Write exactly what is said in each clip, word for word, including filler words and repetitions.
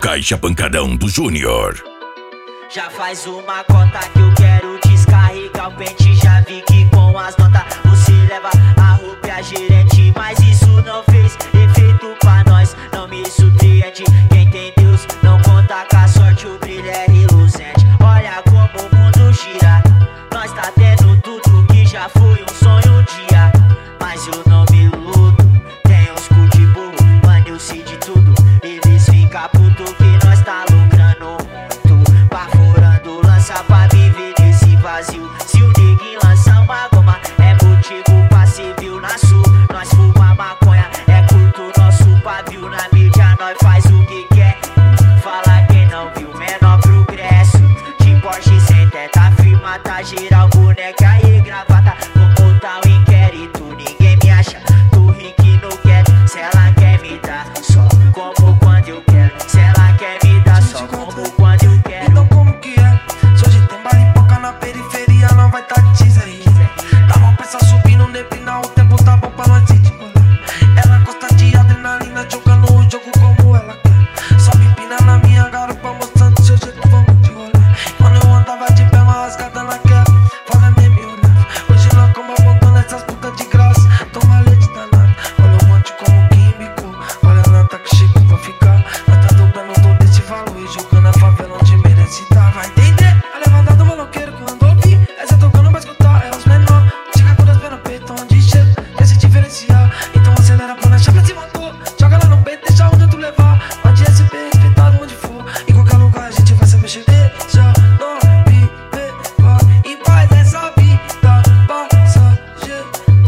Caixa Pancadão do Júnior. Já faz uma cota que eu quero descarregar o pente. Já vi que com as notas você leva a roupa e a gerente, mas isso não fez efeito pra nós, não me surpreende. Quem tem Deus não conta com a sorte, o brilho é reluzente. Olha como o mundo gira, nós tá tendo tudo que já foi um sonho um dia. Mas eu não me iludo, tem uns cu de burro, mano, eu sei de tudo. Eles ficam puto que nós tá lucrando muito, baforando lança pra viver nesse vazio. Se o neguinho lança uma goma, é motivo pra ser viu na sul. Nós fuma maconha, é curto nosso pavio. Na mídia nós faz o que quer, fala quem não viu menor progresso. De Porsche sem teta firma, tá geral boneca e gravata. Como tá o inquérito, ninguém me acha. Tô rico e não quero, se ela quer me dar só como quando eu quero. Se ela quer me dar só como quando eu quero. Então como que é? Se hoje tem balipoca na periferia, não vai tá teaser aí. Tá bom pra essa subir, não depinar, o tempo tá bom pra nós ir. Ela gosta de adrenalina, jogando o jogo como ela quer. Sobe pina na minha garupa, mostrando seu jeito, vamos de rolê. Quando eu andava de pé, uma rasgada na queda, fala nem me olhava. Hoje nós como apontando essas putas de graça, toma leite danado. Olha o monte como químico, olha lá tá que chico vou ficar. Nós tá dobrando todo esse valor e jogando a favela onde merece tá. Vai entender a levada do maloqueiro quando ouvir essa tocando pra escutar, é os menor. Chega com as pernas no peito, onde chega, quer se diferenciar. Então acelera pra nós, pra cima tô. Joga lá no peito, deixa onde tu levar. Pode S P, respeitado onde for. Em qualquer lugar a gente vai saber chegar. Deixa não viver, vai em paz essa vida passageira.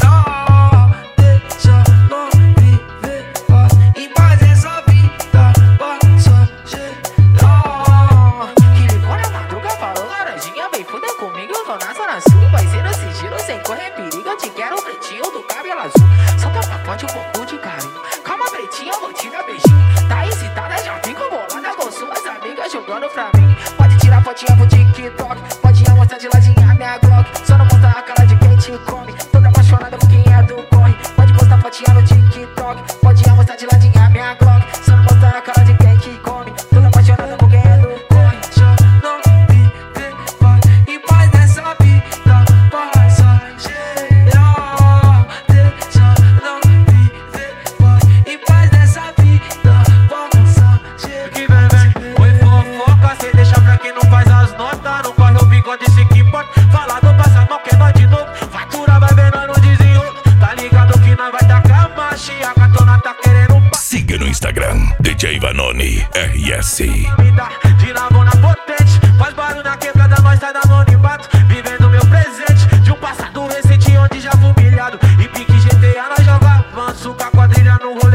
Deixa não viver, vai em paz essa vida passageira. Que ligou na madruga, falou laranjinha, vem fuder comigo, eu tô na zona sul. Vai ser no sigilo, sem correr perigo, eu te quero pretinho do cabelo azul. Solta pra ponte um pouco de carinho, calma pretinha, eu vou te dar beijinho. Tá excitada, já fico bolada com suas amigas jogando pra mim. Pode tirar fotinha pro TikTok, pode mostrar de ladinha minha Glock. Só não mostra a cara de quem te come, toda apaixonada por quem é do corre. Pode postar fotinha no TikTok, pode mostrar de ladinha minha Glock. Só não mostra a cara de quem te come, toda apaixonada por quem é do corre. Deixa não viver, vai em paz nessa vida passageira. Deixa não viver, vai em paz nessa vida passageira. Que vem, vem, oi fofoca, cê deixa pra quem não faz as notas. Não corre o bigode, se que importa. Fala do passado, mal que é nós de novo. Fatura vai ver, nós não desenrolo. Tá ligado que nós vai tacar a marcha e a gatona tá querendo um. Siga no Instagram, D J Vanoni R S. Me dá de lavona potente, faz barulho na quebrada, nós sai da anonimato. Vivendo meu presente, de um passado recente onde já fui humilhado. E pique G T A nós joga avanço, com a quadrilha no rolê.